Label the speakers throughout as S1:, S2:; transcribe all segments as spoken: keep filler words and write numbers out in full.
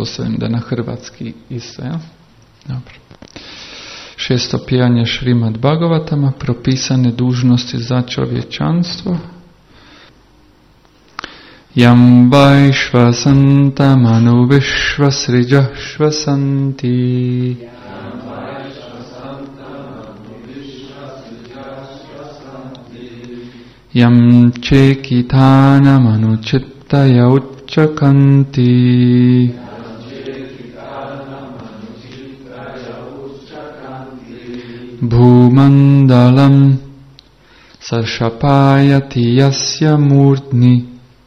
S1: pretpostavljam da na hrvatski isto, ja? Dobro. Šesto pjevanje Šrimad Bhagavatama, propisane dužnosti za čovječanstvo. Yam vaishvasanta manu vishvasrija shvasanti Yam chekitana manu chittaya uchchakanti Bhumandalam sarshapayati yasya murtni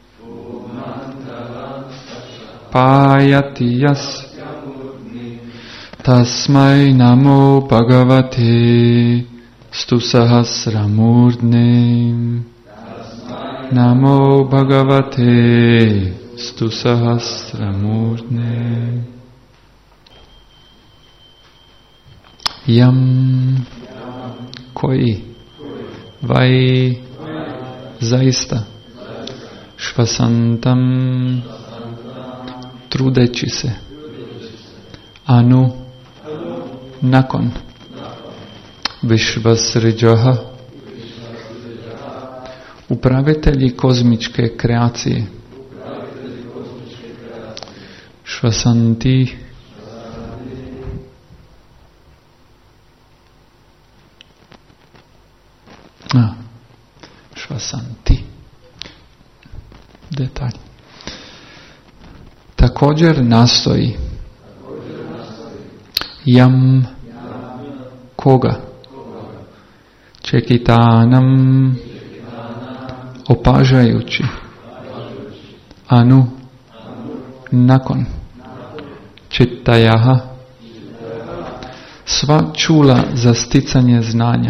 S1: Payati yasya murtni Tasmai namo bhagavate stu sahasramurtne Namo bhagavate stu sahasramurtne Yam koji vai zaista švasantam trudeći se anu nakon Vishvasrijaha upravitelji kozmičke kreacije švasanti a, švasanti detalj također nastoji jam koga čekitanam opažajući anu nakon čitajaha sva čula za sticanje znanja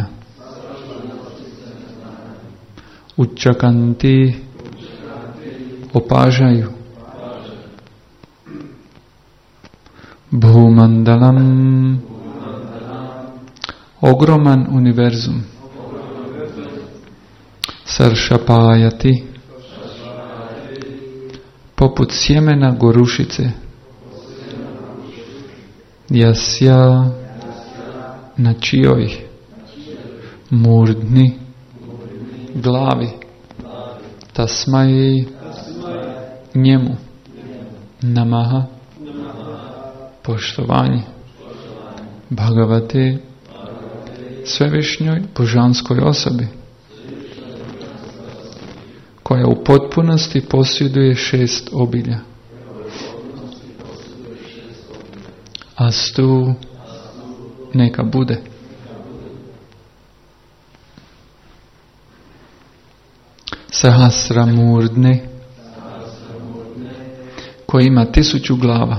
S1: učakanti opažaju Bhumandalam ogroman univerzum Sarshapayati poput sjemena gorušice Jasya na čijoj murdni glavi Tasmai njemu namaha poštovanje Bhagavate svevišnjoj božanskoj osobi koja u potpunosti posjeduje šest obilja. Astu neka bude. Sahasramurdne koji ima tisuću glava.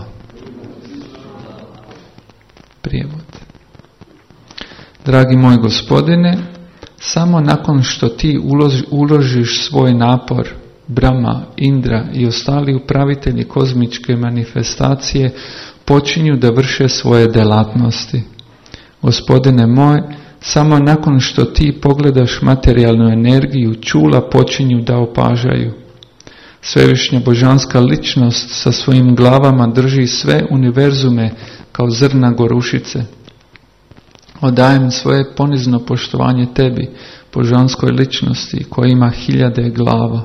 S1: Prijevod. Dragi moj gospodine, samo nakon što ti uloži, uložiš svoj napor, Brahma, Indra i ostali upravitelji kozmičke manifestacije počinju da vrše svoje delatnosti. Gospodine moj, samo nakon što ti pogledaš materijalnu energiju, čula počinju da opažaju. Svevišnja božanska ličnost sa svojim glavama drži sve univerzume kao zrna gorušice. Odajem svoje ponizno poštovanje tebi, božanskoj ličnosti koja ima hiljade glava.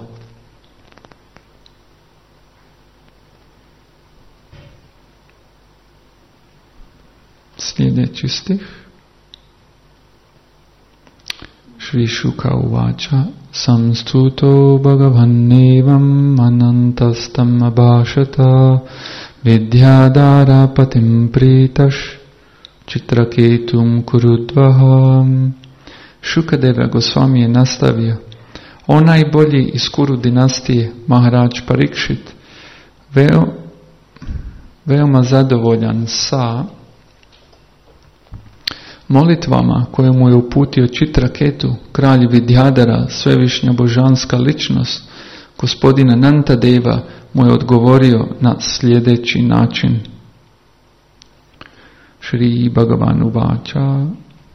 S1: Sljedeći stih. Shri Shuka uvača samstuto bhagavannevam anantastam abhashata vidyadara patim pritash Chitraketum kurudvaham. Šukadeva Gosvami je nastavio: O najbolji iz Kuru dinastije, Maharaj Parikšit, veo, veoma zadovoljan sa molitvama koje mu je uputio Chitraketu, kralj Vidyadara, svevišnja božanska ličnost, gospodina Nantadeva, mu je odgovorio na sljedeći način. Shri Bhagavan uvača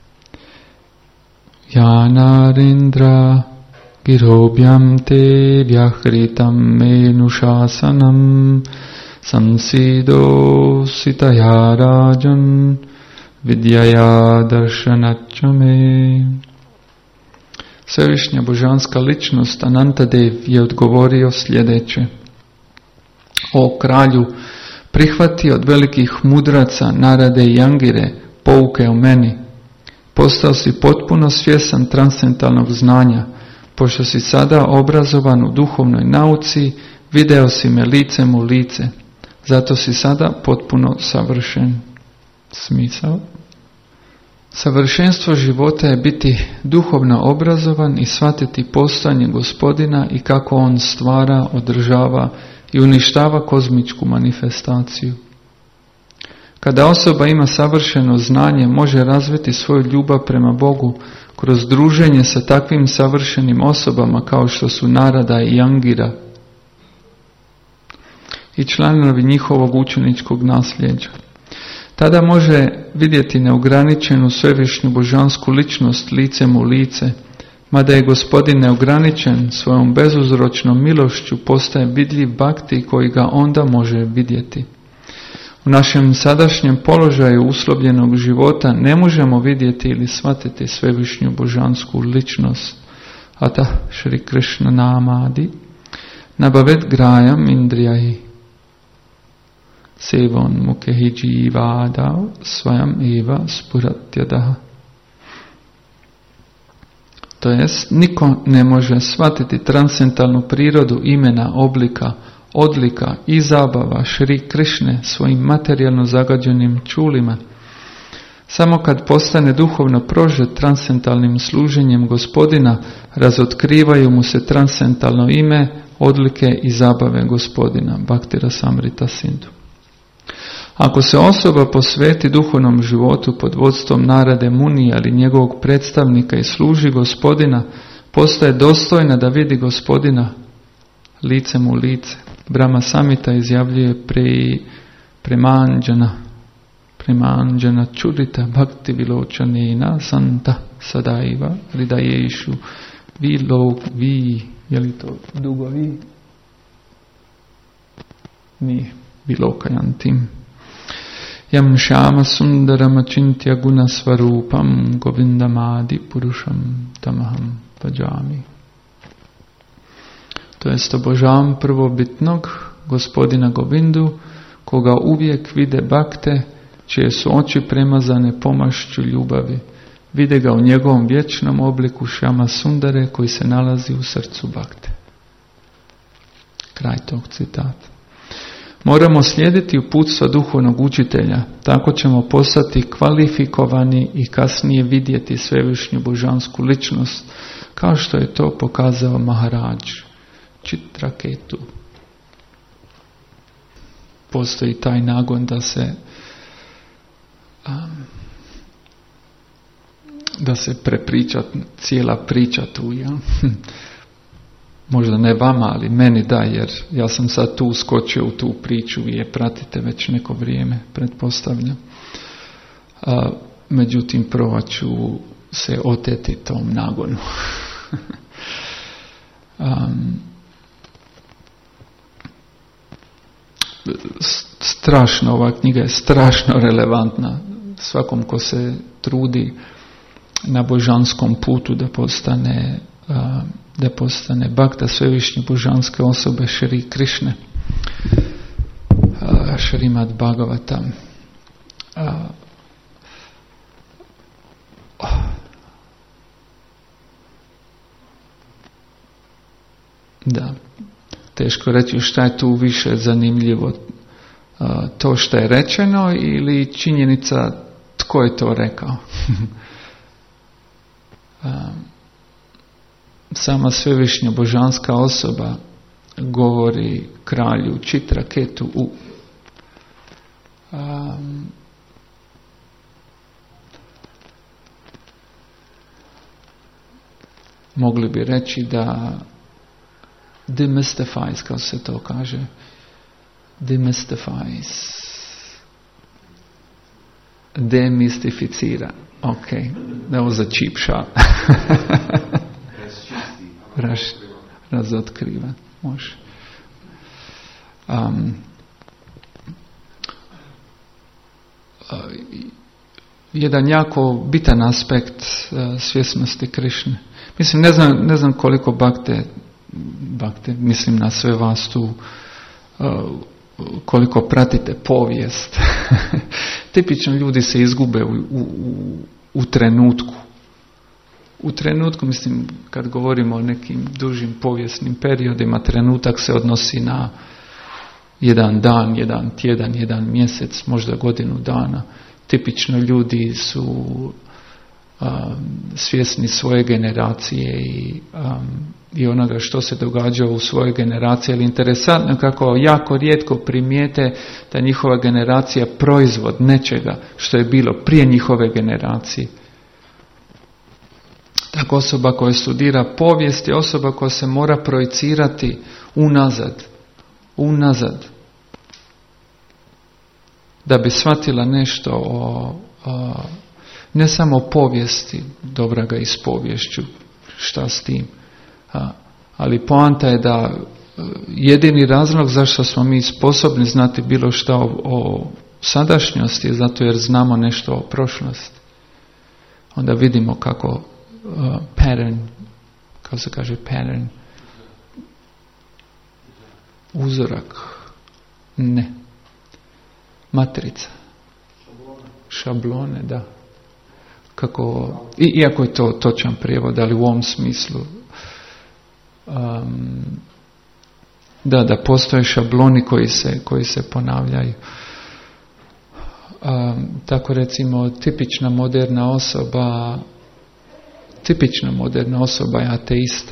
S1: Yanarindra girobhyam te vyahritam menušasanam Samsido sitaya rajan vidjaya daršanachame. Svevišnja božanska ličnost Anantadev je odgovorio sljedeće: O kralju, prihvati od velikih mudraca Narade i Angire pouke o meni. Postao si potpuno svjesan transcendentalnog znanja. Pošto si sada obrazovan u duhovnoj nauci, video si me licem u lice. Zato si sada potpuno savršen. Smisao? Savršenstvo života je biti duhovno obrazovan i shvatiti postojanje Gospodina i kako on stvara, održava i uništava kozmičku manifestaciju. Kada osoba ima savršeno znanje, može razviti svoju ljubav prema Bogu kroz druženje sa takvim savršenim osobama kao što su Narada i Angira i članovi njihovog učeničkog nasljeđa. Tada može vidjeti neograničenu svevišnju božansku ličnost licem u lice, mada je Gospodin neograničen, svojom bezuzročnom milošću postaje vidljiv bhakti koji ga onda može vidjeti. U našem sadašnjem položaju uslovljenog života ne možemo vidjeti ili shvatiti svevišnju božansku ličnost. Ata Šri Krishna namadi nabavet grajam indrijahi sevon mukehi jivadav svajam eva spuratjadaha. To jest, niko ne može shvatiti transcendentalnu prirodu imena, oblika, odlika i zabava Šri Krišne svojim materijalno zagađenim čulima. Samo kad postane duhovno prožet transcendentalnim služenjem Gospodina, razotkrivaju mu se transcendentalno ime, odlike i zabave Gospodina. Bhakti Rasamrita Sindhu. Ako se osoba posveti duhovnom životu pod vodstvom Narade Munija ili njegovog predstavnika i služi Gospodina, postaje dostojna da vidi Gospodina licem u lice. Brahma Samhita izjavljuje pre, premanđana, premanđana čudita bhakti viločanina santa sadaiva ridaješu vilo vi, je li to dugo vi? Nije, vilokajantim. Yam shama sundaram achintya guna svarupam govindamadi purušam tamaham bhajami. To jest obožavam prvobitnog Gospodina Govindu, koga uvijek vide bakte, čije su oči premazane pomašću ljubavi. Vide ga u njegovom vječnom obliku Šama Sundare koji se nalazi u srcu bakte. Kraj tog citata. Moramo slijediti uputstva duhovnog učitelja, tako ćemo postati kvalifikovani i kasnije vidjeti svevišnju božansku ličnost, kao što je to pokazao Maharaj Chitraketu. Postoji taj nagon da se um, da se prepriča cijela priča tu, ja? Možda ne vama, ali meni da, jer ja sam sad tu uskočio u tu priču i je pratite već neko vrijeme, pretpostavljam. A, međutim, probat ću se oteti tom nagonu. um, strašno, ova knjiga je strašno relevantna svakom ko se trudi na božanskom putu da postane uh, da postane bhakta svevišnje božanske osobe Šri Krišne. Uh, Šrimad Bhagavatam. Uh, oh. Da, teško reći šta je tu više zanimljivo, uh, to što je rečeno ili činjenica tko je to rekao. um, sama svevišnja božanska osoba govori kralju Chitraketu u um, mogli bi reći da demystifies, kao se to kaže, demystifies, demistificira. Ok, that was a cheap shot. Raz, razotkriva, može. Um, jedan jako bitan aspekt svjesnosti Krišne. Mislim, ne znam, ne znam koliko bakte, bakte, mislim na sve vas tu, koliko pratite povijest. Tipično ljudi se izgube u, u, u trenutku. U trenutku, mislim, kad govorimo o nekim dužim povijesnim periodima, trenutak se odnosi na jedan dan, jedan tjedan, jedan mjesec, možda godinu dana. Tipično ljudi su um, svjesni svoje generacije i, um, i onoga što se događa u svojoj generaciji, ali interesantno kako jako rijetko primijete da njihova generacija proizvod nečega što je bilo prije njihove generacije. Tako osoba koja studira povijest je osoba koja se mora projicirati unazad, unazad, da bi shvatila nešto o, o ne samo o povijesti, dobra ga iz poviješću, šta s tim, a, ali poanta je da jedini razlog zašto smo mi sposobni znati bilo što o, o sadašnjosti je zato jer znamo nešto o prošlosti. Onda vidimo kako uh, pattern, kako se kaže pattern, uzorak, ne, matrica, šablone, da. Kako, iako je to točan prijevod, ali u ovom smislu um, da, da postoje šabloni koji se, koji se ponavljaju. Um, tako recimo tipična moderna osoba tipična moderna osoba je ateista.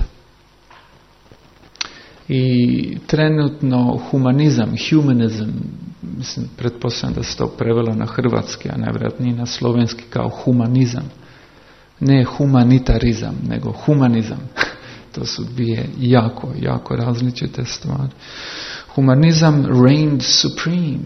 S1: I trenutno humanizam, humanizam, mislim, pretpostavljam da se to prevelo na hrvatski, a najvjerojatnije na slovenski kao humanizam. Ne humanitarizam, nego humanizam. To su dvije jako, jako različite stvari. Humanizam reigned supreme.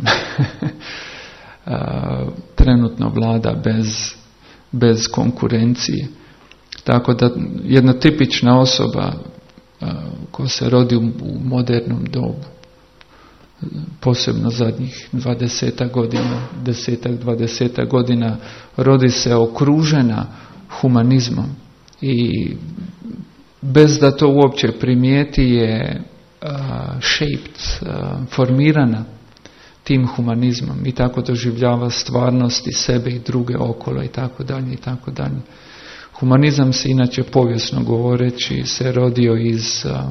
S1: Trenutno vlada bez, bez konkurencije. Tako da jedna tipična osoba ko se rodi u modernom dobu, posebno zadnjih dvadesetak godina, desetak, dvadesetak godina, rodi se okružena humanizmom i bez da to uopće primijeti je uh, shaped, uh, formirana tim humanizmom i tako doživljava stvarnost i sebe i druge okolo i tako dalje i tako dalje. Humanizam se inače povijesno govoreći se rodio iz, uh,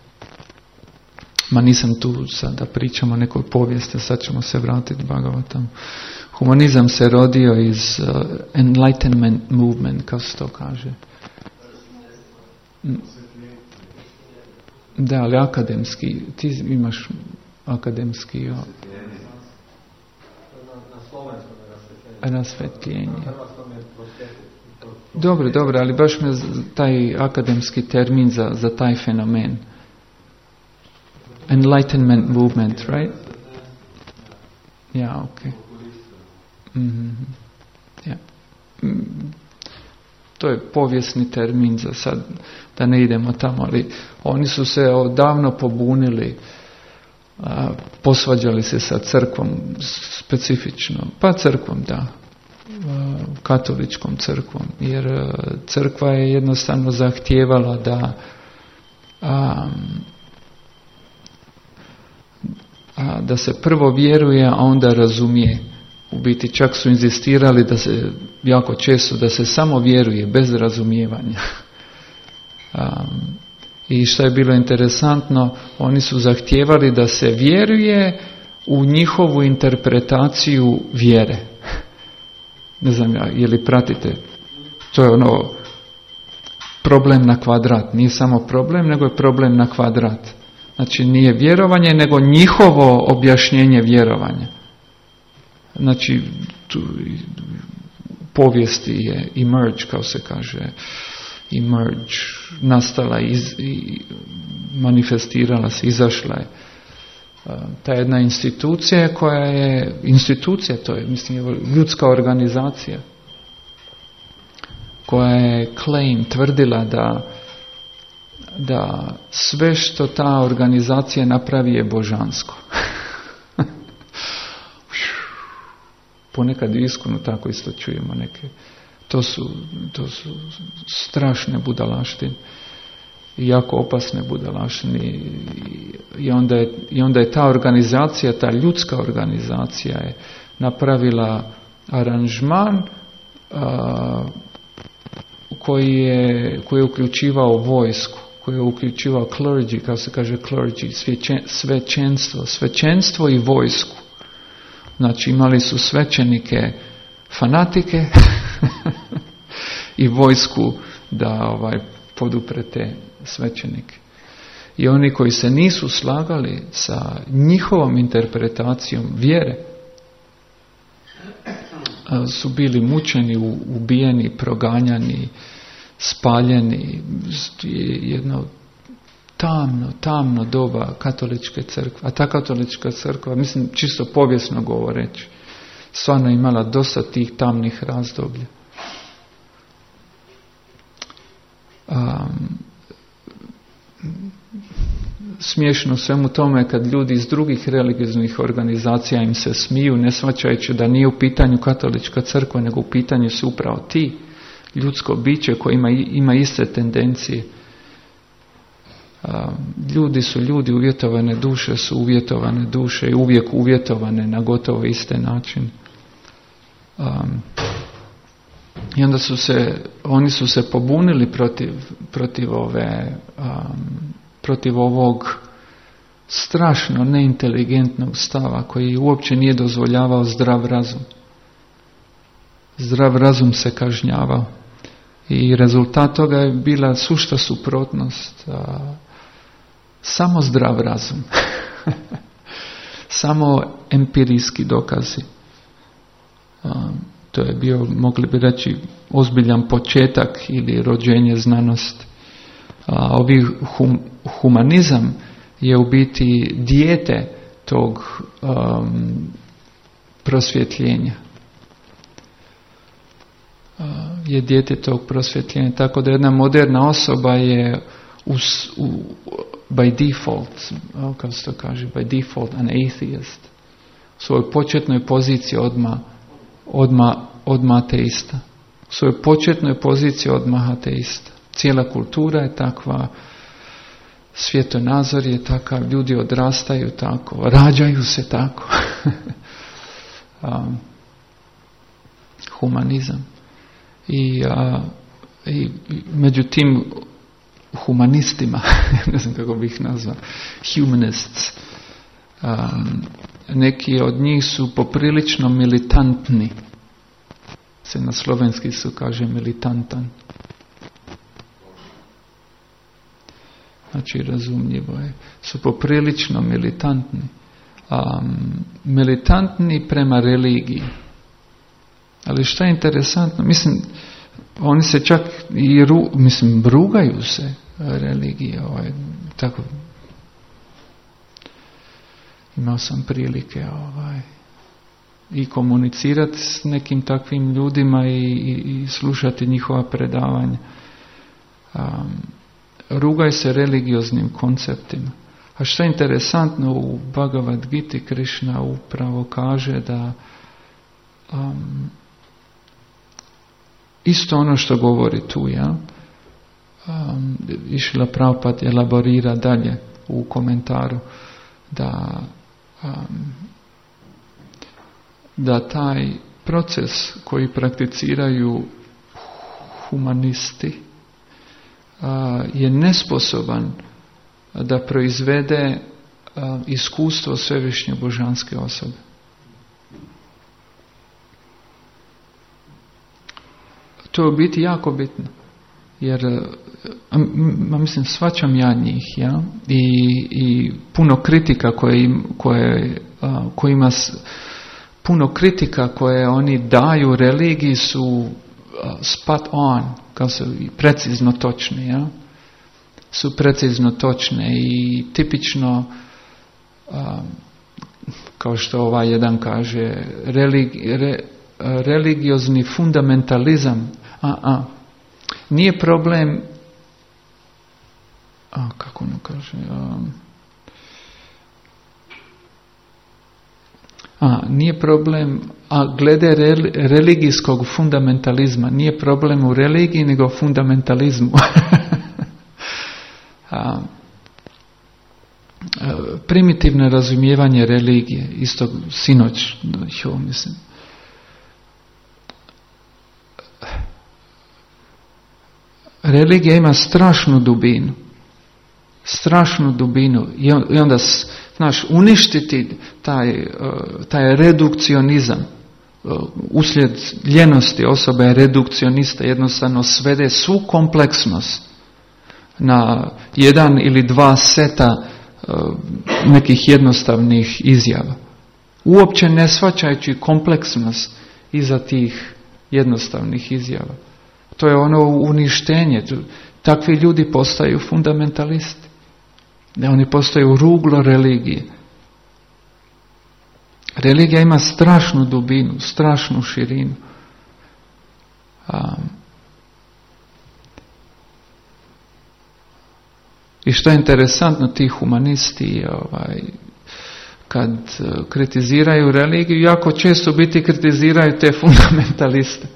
S1: ma nisam tu sad da pričamo o nekoj povijesti, sad ćemo se vratiti Bhagavatam. Humanizam se rodio iz uh, enlightenment movement, kao se to kaže. Da, ali akademski, ti imaš akademski o, rasvetljenje. Dobro, dobro, ali baš me taj akademski termin za, za taj fenomen. Enlightenment movement, right? Ja, ok. Mm-hmm. Ja. Mm. To je povijesni termin za sad, da ne idemo tamo, ali oni su se odavno pobunili, a, posvađali se sa crkvom specifično, pa crkvom, da, a, katoličkom crkvom, jer a, crkva je jednostavno zahtijevala da a, a, da se prvo vjeruje, a onda razumije. U biti čak su inzistirali da se, jako često, da se samo vjeruje bez razumijevanja. Um, I što je bilo interesantno, oni su zahtijevali da se vjeruje u njihovu interpretaciju vjere. Ne znam ja, je li pratite? To je ono problem na kvadrat. Nije samo problem, nego je problem na kvadrat. Znači nije vjerovanje, nego njihovo objašnjenje vjerovanja. Znači, tu, povijesti je emerge, kao se kaže, emerge, nastala, iz, i manifestirala se, izašla je. Ta jedna institucija koja je, institucija to je, mislim, ljudska organizacija, koja je claim, tvrdila da, da sve što ta organizacija napravi je božansko. ponekad iskreno tako isto čujemo neke. To su, to su strašne budalaštine. I jako opasne budalaštine. I onda je, i onda je ta organizacija, ta ljudska organizacija je napravila aranžman a, koji je, koji je uključivao vojsku, koji je uključivao clergy, kao se kaže clergy, svećen, svećenstvo, svećenstvo i vojsku. Znači imali su svećenike fanatike i vojsku da ovaj, poduprete svećenike. I oni koji se nisu slagali sa njihovom interpretacijom vjere su bili mučeni, ubijeni, proganjani, spaljeni. Jedno tamno, tamno doba katoličke crkve. A ta katolička crkva, mislim čisto povijesno govoreći, stvarno imala dosta tih tamnih razdoblja. Um, smiješno svemu tome kad ljudi iz drugih religioznih organizacija im se smiju, ne shvaćajući da nije u pitanju katolička crkva, nego u pitanju su upravo ti, ljudsko biće koje ima, ima iste tendencije. Um, ljudi su ljudi, uvjetovane duše su uvjetovane duše i uvijek uvjetovane na gotovo iste način. Um, I onda su se, oni su se pobunili protiv, protiv ove, um, protiv ovog strašno neinteligentnog stava koji uopće nije dozvoljavao zdrav razum. Zdrav razum se kažnjavao. I rezultat toga je bila sušta suprotnost. A, samo zdrav razum. Samo empirijski dokazi. A, to je bio, mogli bi reći, ozbiljan početak ili rođenje znanosti. A, ovi hum, humanizam je u biti dijete tog um, prosvjetljenja. Uh, je dijete tog prosvjetljenja. Tako da jedna moderna osoba je u, u, by default, kako se to kaže, by default an atheist. U svojoj početnoj poziciji odma, odma, odma ateista. U svojoj početnoj poziciji odmah ateista. Cijela kultura je takva, svjetonazor je takav, ljudi odrastaju tako, rađaju se tako. um, humanizam. I, uh, i među tim humanistima, ne znam kako bih nazvao, humanists, um, neki od njih su poprilično militantni. Se na slovenski su kaže militantan. Znači razumljivo je. Su poprilično militantni. Um, militantni prema religiji. Ali što je interesantno, mislim, oni se čak i ru, mislim, rugaju se religije. Ovaj, tako. Imao sam prilike ovaj, i komunicirati s nekim takvim ljudima i, i, i slušati njihova predavanja. Um, rugaju se religioznim konceptima. A što je interesantno, u Bhagavad Giti Krishna upravo kaže da um, isto ono što govori tu, ja, um, Išla Prabhupada elaborira dalje u komentaru da um, da taj proces koji prakticiraju humanisti uh, je nesposoban da proizvede uh, iskustvo svevišnje božanske osobe. To je u biti jako bitno, jer a, mislim, shvaćam ja njih, ja, i, i puno kritika koje, koje, a, kojima s, puno kritika koje oni daju religiji su a, spot on, kao su precizno točne, ja, su precizno točne i tipično, a, kao što ovaj jedan kaže, religi, re, religiozni fundamentalizam. A, a, nije problem, a, kako ono kaže, a, a nije problem, a glede religijskog fundamentalizma, nije problem u religiji, nego u fundamentalizmu. a, primitivno razumijevanje religije, isto sinoć, jo, mislim. Religija ima strašnu dubinu. Strašnu dubinu. I onda, znaš, uništiti taj, taj redukcionizam. Uslijed ljenosti osoba je redukcionista, jednostavno svede svu kompleksnost na jedan ili dva seta nekih jednostavnih izjava. Uopće ne shvaćajući kompleksnost iza tih jednostavnih izjava. To je ono uništenje. Takvi ljudi postaju fundamentalisti. Da oni postaju ruglo religije. Religija ima strašnu dubinu, strašnu širinu. Um, I što je interesantno, ti humanisti, ovaj, kad kritiziraju religiju, jako često biti kritiziraju te fundamentaliste.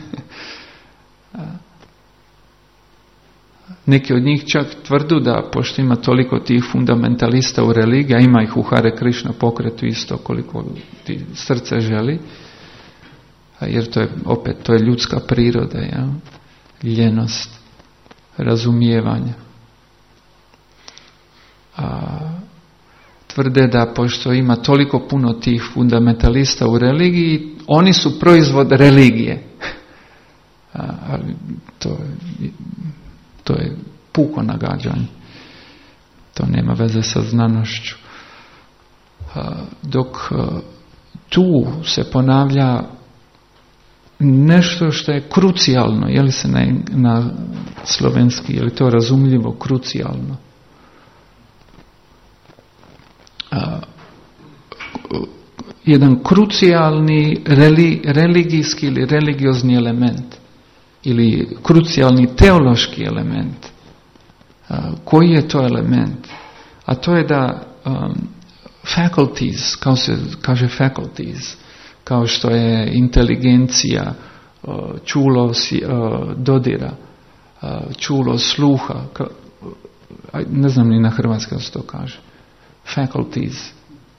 S1: Neki od njih čak tvrdu da, pošto ima toliko tih fundamentalista u religiji, a ima ih u Hare Krishna pokretu isto koliko ti srce želi, jer to je, opet, to je ljudska priroda, ja? Ljenost, razumijevanje. A, tvrde da pošto ima toliko puno tih fundamentalista u religiji, oni su proizvod religije. A, ali to je, to je puko nagađanje. To nema veze sa znanošću. A, dok a, tu se ponavlja nešto što je krucijalno, je li se na, na slovenski, je li to razumljivo, krucijalno? A, jedan krucijalni reli, religijski ili religiozni element ili krucijalni teološki element. A, koji je to element? A to je da um, faculties, kao se kaže faculties, kao što je inteligencija, čulo dodira, čulo sluha, ne znam ni na hrvatskom se to kaže, faculties.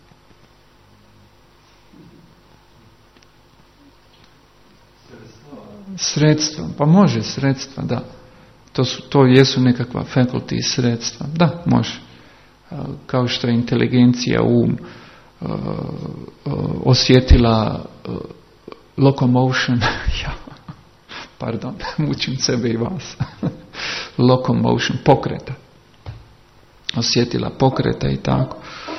S1: Sredstva, pa može sredstva, da. To, su, to jesu nekakva faculties, sredstva, da, može. Kao što je inteligencija, um, Uh, uh, osjetila uh, locomotion, ja, pardon, mučim sebe i vas, locomotion, pokreta, osjetila pokreta i tako.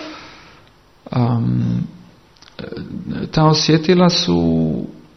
S1: Um, ta osjetila su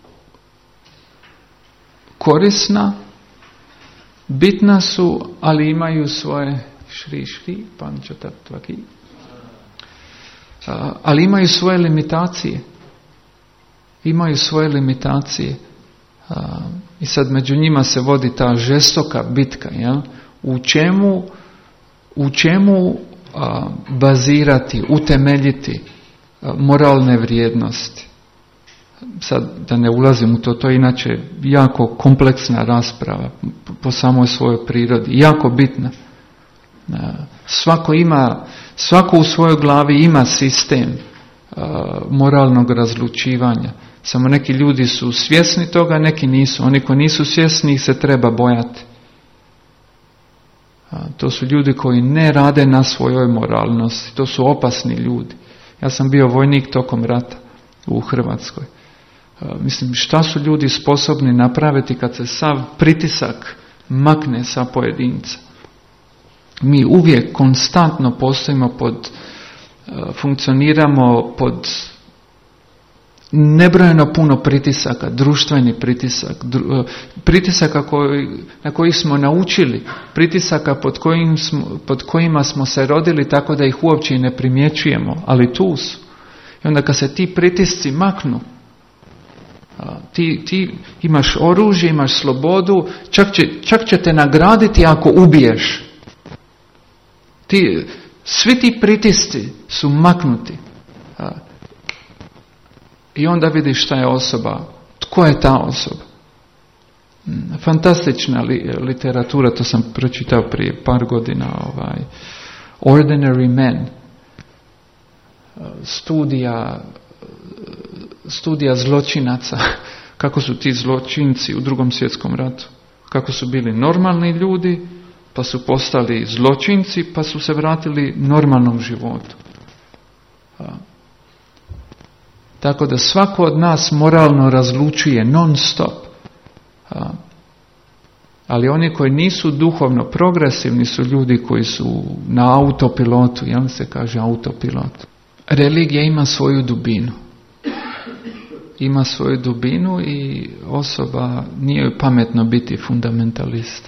S1: korisna, bitna su, ali imaju svoje šri šri, pančatatvaki, Uh, ali imaju svoje limitacije. Imaju svoje limitacije. Uh, I sad među njima se vodi ta žestoka bitka. Jel? U čemu, u čemu uh, bazirati, utemeljiti uh, moralne vrijednosti. Sad da ne ulazim u to, to je inače jako kompleksna rasprava po, po samoj svojoj prirodi. Jako bitna. Uh, svako ima Svako u svojoj glavi ima sistem uh, moralnog razlučivanja. Samo neki ljudi su svjesni toga, neki nisu. Oni koji nisu svjesni ih se treba bojati. Uh, to su ljudi koji ne rade na svojoj moralnosti. To su opasni ljudi. Ja sam bio vojnik tokom rata u Hrvatskoj. Uh, mislim, šta su ljudi sposobni napraviti kad se sav pritisak makne sa pojedinca? Mi uvijek konstantno postojimo pod, funkcioniramo pod nebrojeno puno pritisaka, društveni pritisak, dru, pritisaka koji, na kojih smo naučili, pritisaka pod, kojim smo, pod kojima smo se rodili tako da ih uopće i ne primjećujemo, ali tu su. I onda kad se ti pritisci maknu, ti, ti imaš oružje, imaš slobodu, čak će, čak će te nagraditi ako ubiješ. Ti, svi ti pritisci su maknuti. I onda vidiš šta je osoba, tko je ta osoba. Fantastična li, literatura, to sam pročitao prije par godina, ovaj, Ordinary Men, studija, studija zločinaca, kako su ti zločinci u Drugom svjetskom ratu, kako su bili normalni ljudi, pa su postali zločinci, pa su se vratili normalnom životu. Tako da svako od nas moralno razlučuje non stop. Ali oni koji nisu duhovno progresivni su ljudi koji su na autopilotu, jel se kaže autopilot. Religija ima svoju dubinu. Ima svoju dubinu i osoba nije pametno biti fundamentalista.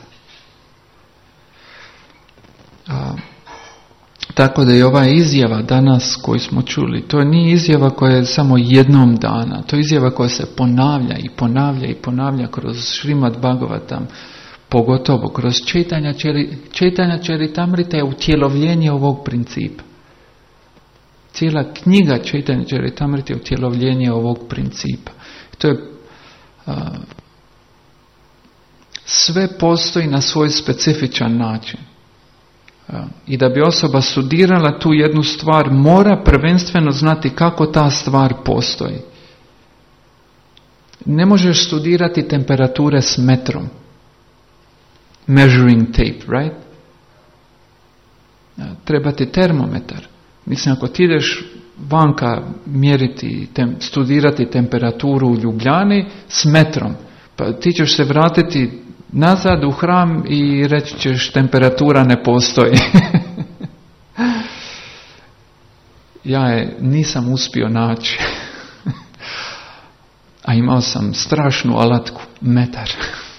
S1: A, tako da je ova izjava danas koju smo čuli, to nije izjava koja je samo jednom dana, to je izjava koja se ponavlja i ponavlja i ponavlja kroz Šrimad Bhagavatam, pogotovo kroz čitanja čitanja Čaritamrita je utjelovljenje ovog principa. Cijela knjiga čitanja Čaritamrita je utjelovljenje ovog principa. To je a, sve postoji na svoj specifičan način. I da bi osoba studirala tu jednu stvar, mora prvenstveno znati kako ta stvar postoji. Ne možeš studirati temperature s metrom. Measuring tape, right? Treba ti termometar. Mislim, ako ti ideš vanka mjeriti, tem, studirati temperaturu u Ljubljani s metrom, pa ti ćeš se vratiti nazad u hram i reći ćeš temperatura ne postoji. Ja je nisam uspio naći. A imao sam strašnu alatku, metar.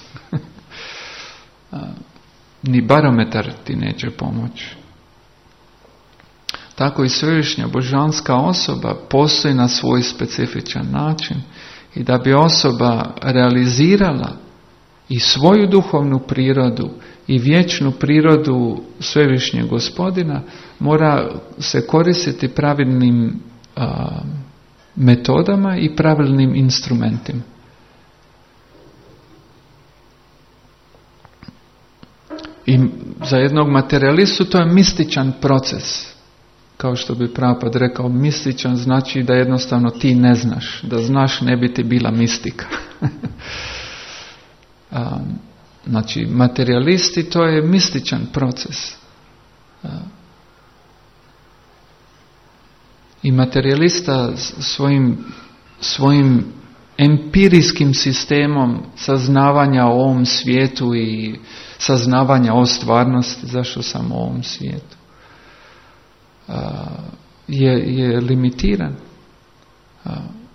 S1: Ni barometar ti neće pomoći. Tako i svevišnja božanska osoba postoji na svoj specifičan način i da bi osoba realizirala i svoju duhovnu prirodu i vječnu prirodu svevišnjeg Gospodina, mora se koristiti pravilnim a, metodama i pravilnim instrumentima. I za jednog materialistu to je mističan proces. Kao što bi Prabhupada rekao, mističan znači da jednostavno ti ne znaš. Da znaš ne bi ti bila mistika. A, znači, materialisti to je mističan proces. A, I materijalista svojim, svojim empirijskim sistemom saznavanja o ovom svijetu i saznavanja o stvarnosti, zašto sam u ovom svijetu, a, je, je limitiran. A,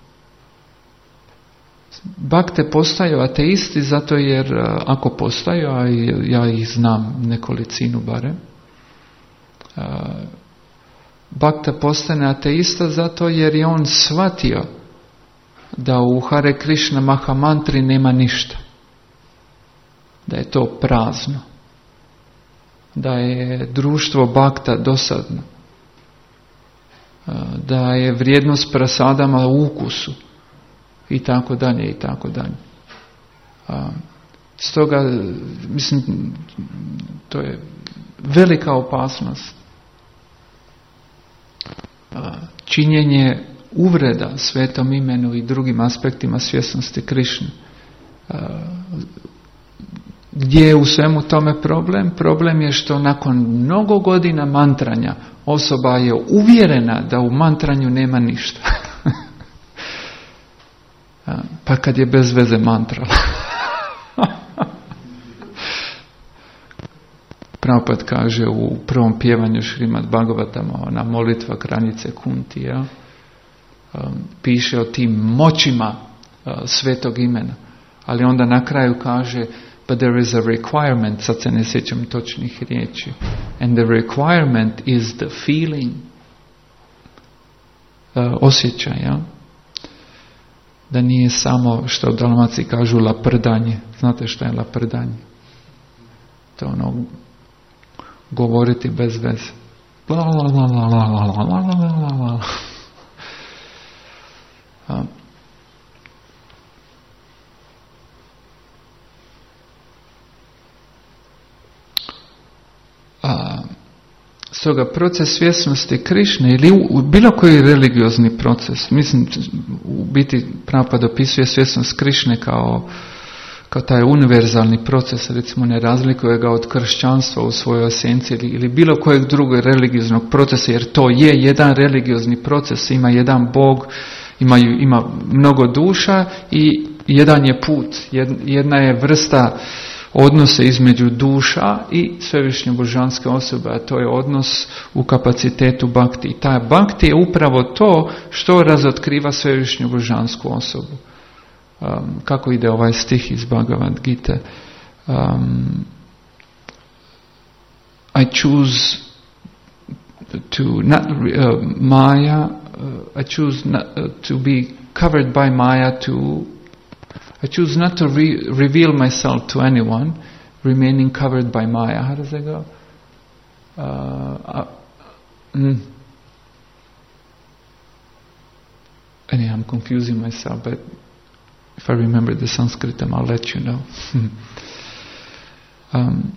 S1: Bakte postaju ateisti zato jer ako postaju, a ja ih znam nekolicinu barem, Bakta postane ateista zato jer je on shvatio da u Hare Krishna Mahamantri nema ništa. Da je to prazno. Da je društvo Bakta dosadno. Da je vrijednost prasadama u ukusu. I tako dalje, i tako dalje. Stoga, mislim, to je velika opasnost. Činjenje uvreda svetom imenu i drugim aspektima svjesnosti Krišne. Gdje je u svemu tome problem? Problem je što nakon mnogo godina mantranja osoba je uvjerena da u mantranju nema ništa. Pa kad je bez veze mantrala. Prabhupada kaže u prvom pjevanju Šrimad Bhagavatama, ona molitva kraljice Kunti, ja, piše o tim moćima svetog imena. Ali onda na kraju kaže, but there is a requirement, sad se ne sjećam točnih riječi, and the requirement is the feeling, osjećaj, ja. Da nije samo, što u Dalmaciji kažu, laprdanje. Znate šta je laprdanje? To je ono, govoriti bez veze. Stoga proces svjesnosti Krišne ili u, bilo koji religiozni proces, mislim u biti Prabhupada opisuje svjesnost Krišne kao, kao taj univerzalni proces, recimo ne razlikuje ga od kršćanstva u svojoj esenciji ili, ili bilo kojeg drugog religioznog procesa, jer to je jedan religiozni proces, ima jedan Bog, imaju, ima mnogo duša i jedan je put, jedna je vrsta odnose između duša i svevišnje božanske osobe, a to je odnos u kapacitetu bhakti. I ta bhakti je upravo to što razotkriva svevišnju božansku osobu. Um, kako ide ovaj stih iz Bhagavad Gita? Um, I choose to not uh, Maya, uh, I choose not, uh, to be covered by Maya to I choose not to re- reveal myself to anyone, remaining covered by Maya. How does that go? Uh, uh, mm. Anyway, I'm confusing myself, but if I remember the Sanskritam, I'll let you know. um,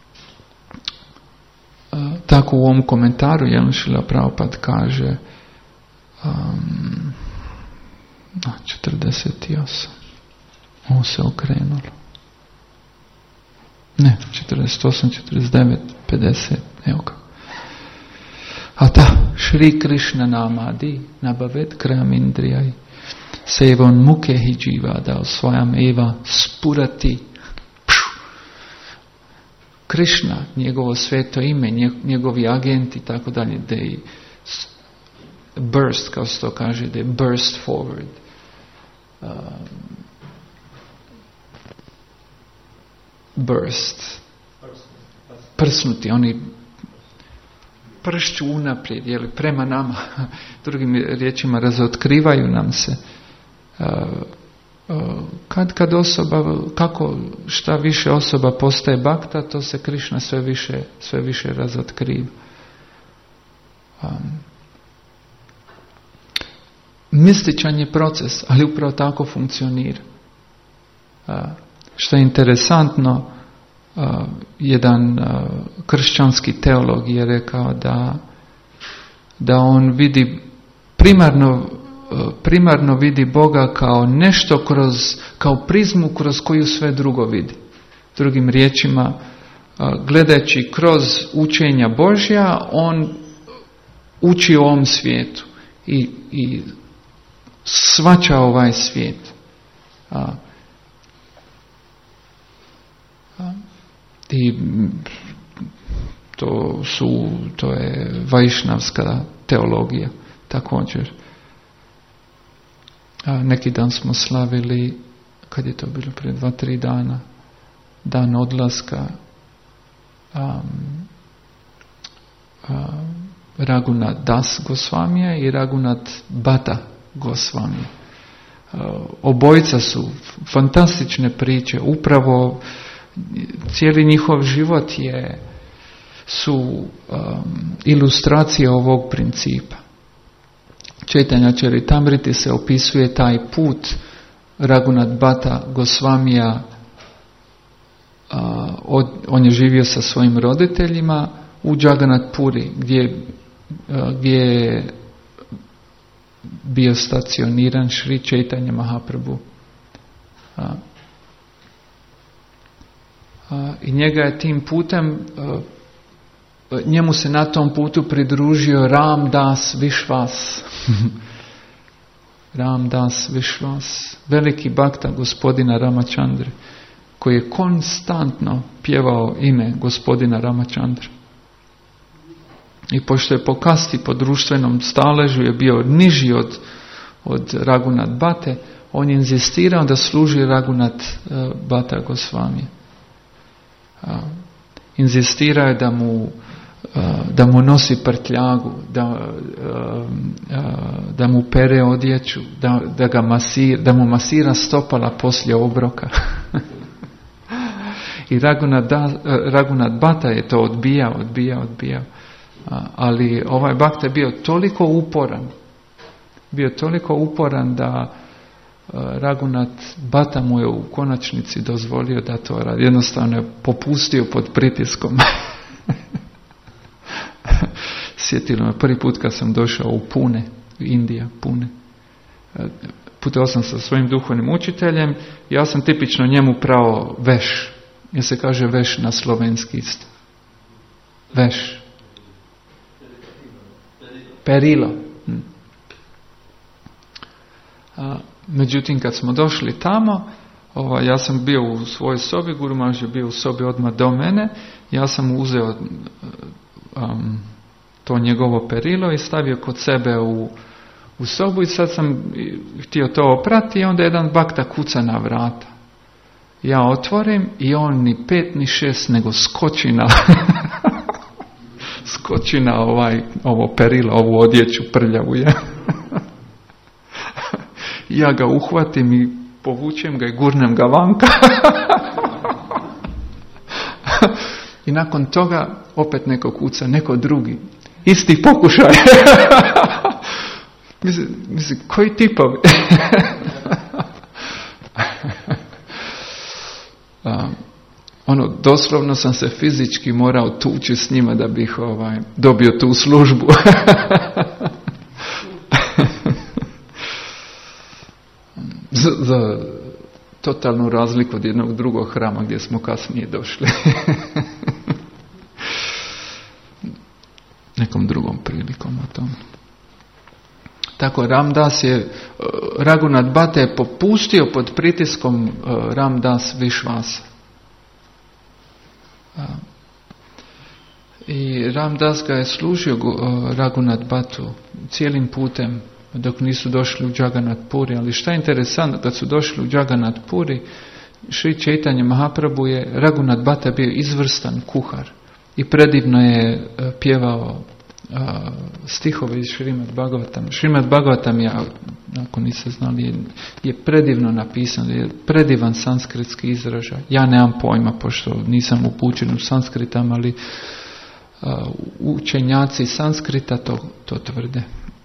S1: uh, tako u ovom komentaru Jelena Šrila Prabhupada kaže um, četrdeset osam. Ovo se okrenulo. Ne, četrdeset osam, četrdeset devet, pedeset, evo ga. Ata, Shri Krishna namadi, nabavet krayam indriyai, sevon muke hi jivada, svajam eva spurati. Krishna, njegovo sveto ime, njegovi agenti, tako dalje, they burst, kao se to kaže, they burst forward. Um, burst, prsnuti, oni pršću unaprijed, jeli, prema nama, drugim riječima razotkrivaju nam se. Uh, uh, kad, kad osoba, kako, šta više osoba postaje bhakta, to se Krišna sve više, sve više razotkriva. Um, mističan je proces, ali upravo tako funkcionira. Uh, Što je interesantno, uh, jedan uh, kršćanski teolog je rekao da, da on vidi primarno, uh, primarno vidi Boga kao nešto kroz, kao prizmu kroz koju sve drugo vidi. Drugim riječima, uh, gledajući kroz učenja Božja, on uči o ovom svijetu i, i shvaća ovaj svijet. Uh, I to su, to je vajšnavska teologija također. A neki dan smo slavili, kad je to bilo prije dva, tri dana, dan odlaska um, um, Raghunath Das Gosvamija i Raghunath Bhatta Gosvamija. Uh, obojica su fantastične priče, upravo cijeli njihov život je su um, ilustracije ovog principa. Chaitanya Charitamriti se opisuje taj put Raghunath Bhatta Gosvamija. Uh, od, on je živio sa svojim roditeljima u Jagannath Puri, gdje, uh, gdje je bio stacioniran Šri Chaitanya Mahaprabhu. Uh, Uh, I njega je tim putem, uh, njemu se na tom putu pridružio Ram Das Vishwas. Ram Das Vishwas, veliki bhakta gospodina Ramachandre, koji je konstantno pjevao ime gospodina Ramachandre. I pošto je po kasti, po društvenom staležu je bio niži od, od Raghunath Bhatte, on je inzistirao da služi Raghunath uh, Bhatta Gosvami. Uh, inzistirao je da mu, uh, da mu nosi prtljagu, da, uh, uh, da mu pere odjeću, da, da, ga masira, da mu masira stopala poslije obroka. I Raghunath, uh, Raghunath Bhatta je to odbijao, odbijao, odbijao. Uh, ali ovaj bhakta je bio toliko uporan, bio toliko uporan da Raghunath Bhatta mu je u konačnici dozvolio da to radi. Jednostavno je popustio pod pritiskom. sjetilo me prvi put kad sam došao u Pune, Indija, Pune. Putovao sam sa svojim duhovnim učiteljem, ja sam tipično njemu pravo veš. Jer se kaže veš na slovenski isto. Veš. Perilo. Hm. A, međutim, kad smo došli tamo, ova, ja sam bio u svojoj sobi, Guru Maharaj je bio u sobi odmah do mene, ja sam uzeo um, to njegovo perilo i stavio kod sebe u, u sobu i sad sam htio to oprati i onda jedan bakta kuca na vrata. Ja otvorim i on ni pet ni šest nego skoči na skoči na ovaj, ovo perilo, ovu odjeću prljavu. Ja. ja ga uhvatim i povučem ga i gurnem ga vanka. I nakon toga opet neko kuca, neko drugi. Isti pokušaj. mislim, mislim, koji tipovi? um, ono, doslovno sam se fizički morao tući s njima da bih ovaj, dobio tu službu. za, za totalnu razliku od jednog drugog hrama gdje smo kasnije došli. Nekom drugom prilikom o tom. Tako Ram Das je, Raghunath Bhatta je popustio pod pritiskom Ram Das Vishvasa. I Ram Das ga je služio Raghunath Bhattu cijelim putem dok nisu došli u Jagannath Puri. Ali šta je interesantno, kad su došli u Jagannath Puri, Šri Chaitanya Mahaprabhu je, Raghunath Bhatta bio izvrstan kuhar i predivno je pjevao uh, stihove iz Šrimad Bhagavatam. Šrimad Bhagavatam, ja, ako niste znali, je, je predivno napisan, je predivan sanskritski izražaj. Ja nemam pojma, pošto nisam upućen u sanskritam, ali uh, učenjaci sanskrita to, to tvrde.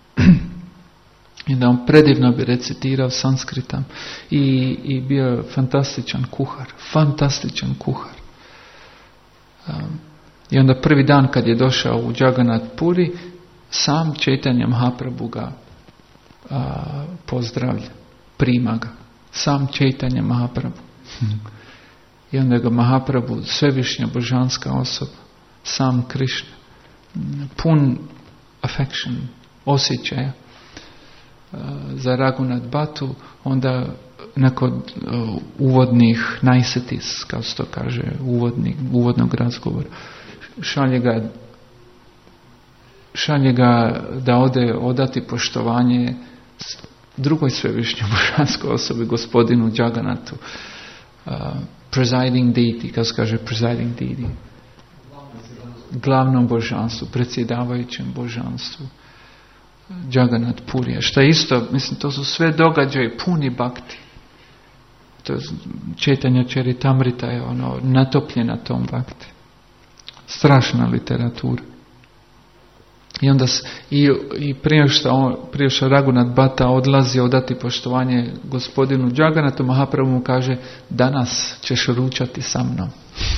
S1: I da on predivno bi recitirao sanskritam i, i bio je fantastičan kuhar, fantastičan kuhar. Um, I onda prvi dan kad je došao u Jagannath Puri, sam Chaitanya Mahaprabhu ga uh, pozdravlja, prima ga. Sam Chaitanya Mahaprabhu. I onda ga Mahaprabhu, svevišnja božanska osoba, sam Krishna, pun affection, osjećaja za Raghunath Bhattu, onda nakon uh, uvodnih niceties, kao se to kaže, uvodni, uvodnog razgovora, šalje ga, šalje ga da ode odati poštovanje drugoj svevišnjoj božanskoj osobi, gospodinu Jagannathu, uh, presiding deity, kao se kaže presiding deity, glavnom božanstvu, predsjedavajućem božanstvu Jagannath Purija. Što je isto, mislim, to su sve događaje puni bhakti. To je Chaitanya Charitamrita je ono natopljena tom bhakti. Strašna literatura. I onda i, i prije što on, prije što Raghunath Bhatta odlazi odati poštovanje gospodinu Jagannathu, Mahaprabhu mu kaže: danas ćeš ručati sa mnom.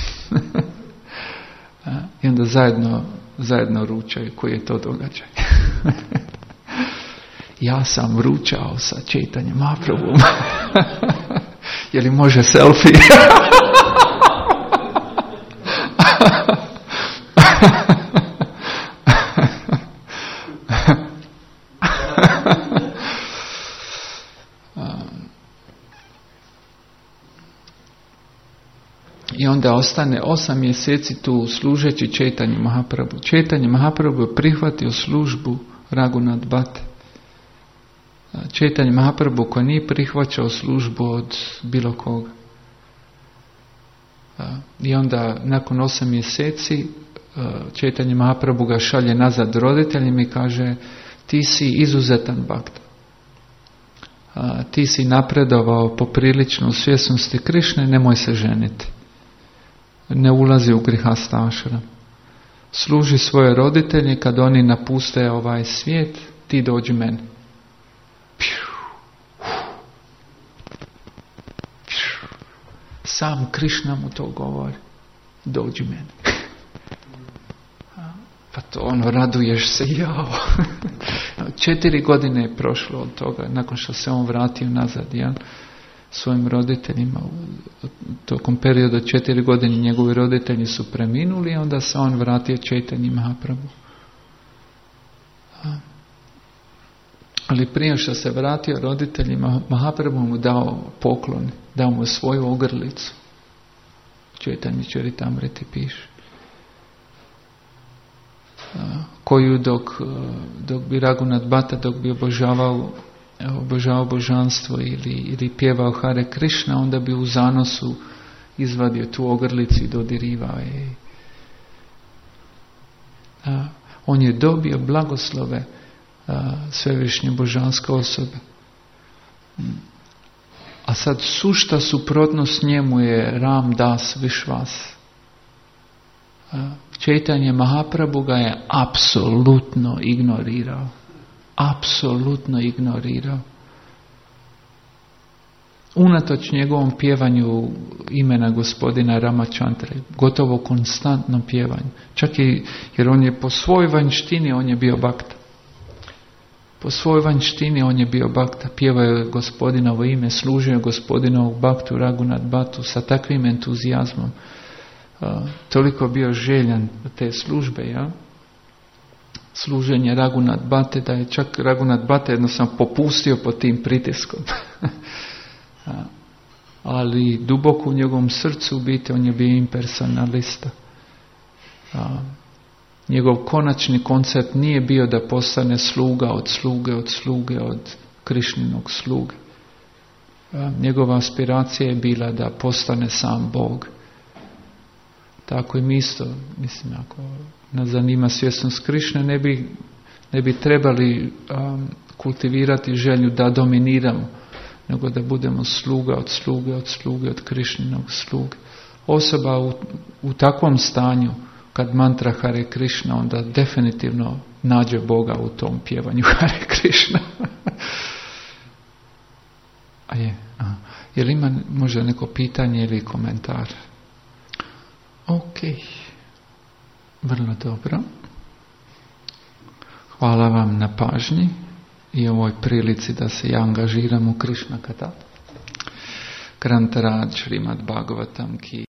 S1: I onda zajedno zajedno ručaju. Koji je to događaj? Ja sam ručao sa Chaitanya Mahaprabhom. Je li može selfie? I onda ostane osam mjeseci tu služeći Chaitanya Mahaprabhu. Chaitanya Mahaprabhu je prihvatio službu Raghunath Bhatte. Chaitanya Mahaprabhu koji nije prihvaćao službu od bilo koga. I onda nakon osam mjeseci Chaitanya Mahaprabhu ga šalje nazad roditeljima i kaže: ti si izuzetan bhakta. Ti si napredovao poprilično u svjesnosti Krišne, nemoj se ženiti. Ne ulazi u grihasta ašram. Služi svoje roditelje, kad oni napuste ovaj svijet, ti dođi meni. Sam Krišna mu to govori. Dođi meni. Pa to ono, raduješ se, jao. Četiri godine je prošlo od toga, nakon što se on vratio nazad, ja, svojim roditeljima. Tokom perioda četiri godine njegovi roditelji su preminuli, a onda se on vratio Chaitanya Mahaprabhu. Ali prije što se vratio roditeljima, Mahaprabhu mu dao poklon, dao mu svoju ogrlicu. Chaitanya Charitamriti piše. Koju dok, dok bi Raghunath Bhatta, dok bi obožavao, obožavao božanstvo ili, ili pjevao Hare Krishna, onda bi u zanosu izvadio tu ogrlicu i dodirivao je. On je dobio blagoslove svevišnje božanske osobe. A sad sušta suprotnost njemu je Ram Das Vishwas. Chaitanya Mahaprabhu ga je apsolutno ignorirao. Apsolutno ignorirao. Unatoč njegovom pjevanju imena gospodina Ramachandra, gotovo konstantnom pjevanju. Čak i, jer on je po svojoj vanjštini, on je bio bhakta. Po svojoj vanjštini on je bio bhakta. Pjevao je gospodinovo ime, služio je gospodinovog bhaktu Raghunath Bhattu sa takvim entuzijazmom. Uh, toliko bio željan te službe, ja? Služenje Raghunath Bhatte, da je čak Raghunath Bhatta jednostavno popustio pod tim pritiskom. uh, ali duboko u njegovom srcu u biti on je bio impersonalista. Uh, njegov konačni koncept nije bio da postane sluga od sluge, od sluge, od Krišninog sluge. Uh, njegova aspiracija je bila da postane sam Bog. Tako i mi isto, mislim, ako nas zanima svjesnost Krišne, ne bi, ne bi trebali um, kultivirati želju da dominiramo, nego da budemo sluga od sluge, od sluge, od Krišninog sluge. Osoba u, u takvom stanju, kad mantra Hare Krishna, onda definitivno nađe Boga u tom pjevanju Hare Krishna. A je, a, je li ima možda neko pitanje ili komentar? Ok, vrlo dobro. Hvala vam na pažnji i ovoj prilici da se ja angažiram u Krishna Katha. Grantaraj Srimad Bhagavatam ki